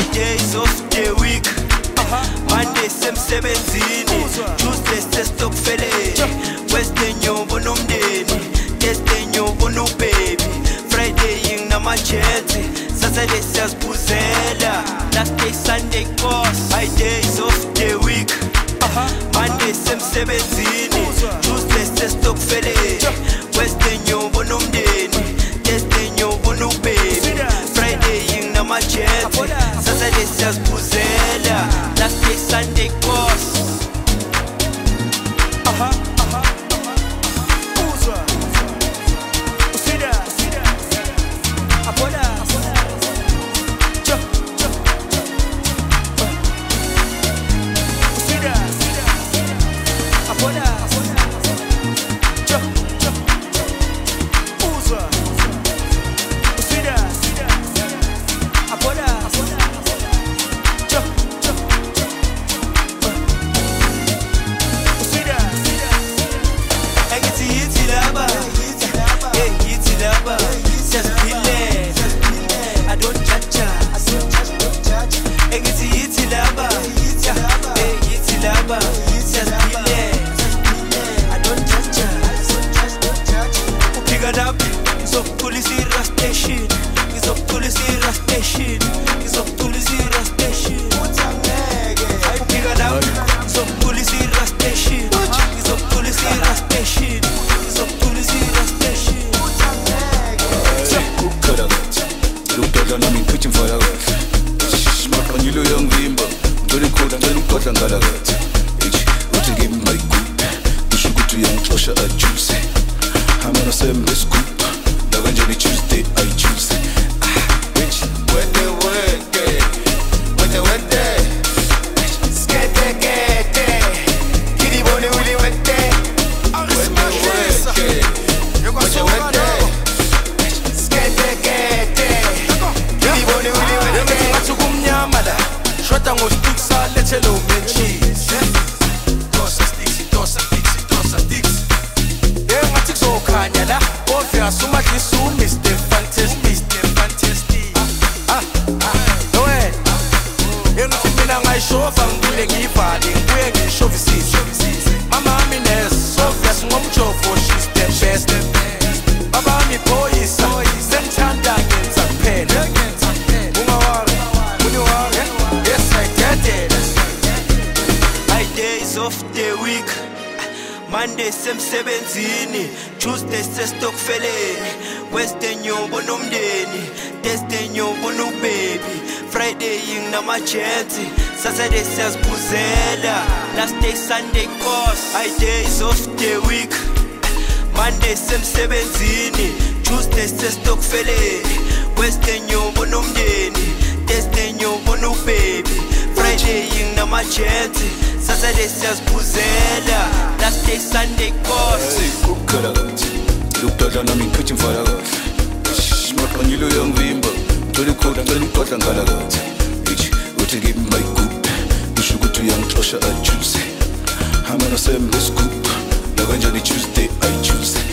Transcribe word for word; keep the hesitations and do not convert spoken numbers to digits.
days of the week. Monday semsebenzini, Tuesday sestokfeleni, Wednesday nyobo nomndeni, Thursday nyobo no baby, Friday nginamajeti, Saturday siyazibuzela, last day Sunday course. My days of the week. Monday semsebenzini, Tuesday sestokfeleni, Wednesday nyobo nomndeni, Thursday nyobo no baby, Friday nginamajeti, Saturday siyazibuzela, last day Sunday course. Aha, aha, Uzwa. Usida, usida. Apoda, apoda. Cho, cho, cho. Usida, usida. Apoda, apoda. Cho, cho, cho. Uzwa. Usida, usida. Apoda, apoda. Cho, cho, cho. Usida, usida. Engithi yithi laba, hey yithi laba, siyaziphilela, I don't judge, I don't judge, don't judge. Engithi yithi laba, hey yithi laba, siyaziphilela, I don't judge, I don't judge, don't judge. Uphika lapha, ngizokukhulisa i-Ras Station, ngizokukhulisa i-Ras Station, ngizokukhulisa i-Ras Station. Uphika lapha, ngizokukhulisa i-Ras Station, ngizokukhulisa i-Ras Station, ngizokukhulisa i-Ras Station. Kukhara kathi lokudla nami ngiphethe mfala kahle maqanyilo yangivimba ngicela ikhoda ngicela ukudla ngala kathi ethi uthi give me my good usho ukuthi uyangixosha ajuse hamana sembe scoop la kanjani Tuesday I choose bitch wete wete wete wete skete kete kidi bone uli wete wete wete wete wete Shota ngostiksa lethelo menchis Dosa stiksi, dosa stiksi, dosa stiksi Yenga tikso khanya la Obvious uma disu Mister Fantastic, Mister Fantastic Ah, ah, no way Yenga mina ngayishova ngibule ngivali ngibuye ngishovisise Mama amines, obvious ngomjovo she's the best Baba mi boyisa, sentanda ngenza kuphela Ungawari, uniwari My days of the week. Monday semsebenzini, Tuesday sestokfeleni, Wednesday nyobo nomndeni, Thursday nyobo no baby, Friday nginamajeti, Saturday siyazibuzela, last day Sunday course. My days of the week. Monday semsebenzini, Tuesday sestokfeleni, Wednesday nyobo nomndeni, Thursday nyobo no baby, Friday nginamajeti, Saturday siyazibuzela, last day Sunday course. Kukhara kathi lokudla nami ngiphethe mfala kahle maqanyilo yangivimba ngicela ikhoda ngicela ukudla ngala kathi ethi uthi give me my good usho ukuthi uyangixosha ajuse hamana sembe scoop la kanjani Tuesday I choose